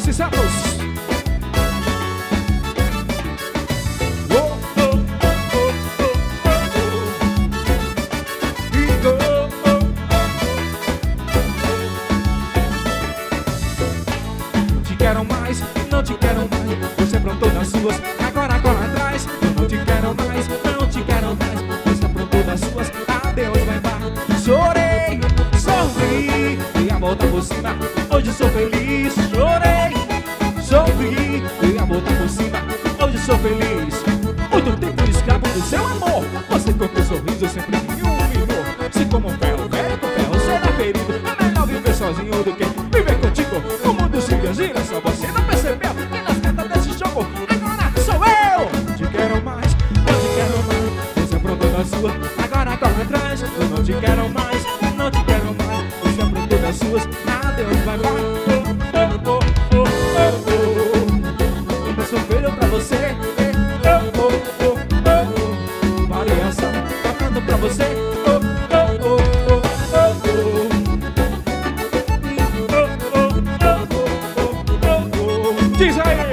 precisamos. Não te quero mais, você aprontou nas suas, agora corre atrás. Eu não te quero mais, não te quero mais, você aprontou nas suas, adeus, vai embora. Chorei, sorri, e a volta por cima, hoje sou feliz. Chorei, sorri, e a volta por cima, hoje sou feliz. Muito tempo escravo do seu amor, você com teu sorriso sempre me humilhou. Se como um ferro, velho com ferro será ferido, é melhor viver sozinho do que viver contigo. O mundo se gira, só você não percebeu que nas cartas desse jogo agora sou eu. Não te quero mais, não te quero mais, você aprontou das suas, agora corre atrás. Eu não te quero mais, não te quero mais, você aprontou das suas, adeus, vai, vai. Eu sou feio pra você, variação, tocando pra você. Diz aí!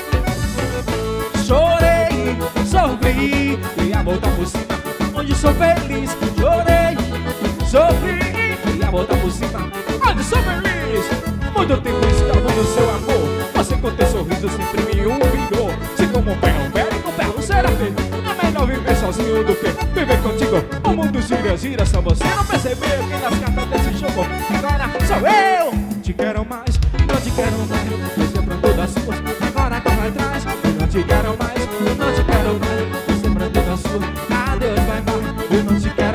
Chorei, sorri, e a volta por cima, onde sou feliz. Chorei, sorri, e a volta por cima, onde sou feliz. Muito tempo escravo do seu amor, você com teu sorriso sempre me humilhou. Se como um ferro, velho com ferro será feio, é melhor viver sozinho do que viver contigo. O mundo gira, gira, só você não percebeu que nas cartas desse jogo agora sou eu. Te quero mais, não te quero mais, você aprontou das suas, agora corre atrás. Eu não te quero mais, não te quero mais, você aprontou das suas, adeus, vai embora. Eu não te quero